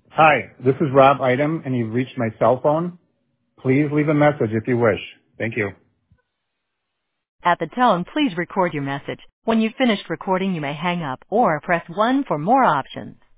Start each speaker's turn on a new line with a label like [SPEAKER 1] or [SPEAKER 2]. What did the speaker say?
[SPEAKER 1] Hi, this is Rob Item, and you've reached my cell phone. Please leave a message if you wish. Thank you.
[SPEAKER 2] At the tone, please record your message. When you've finished recording, you may hang up or press 1 for more options.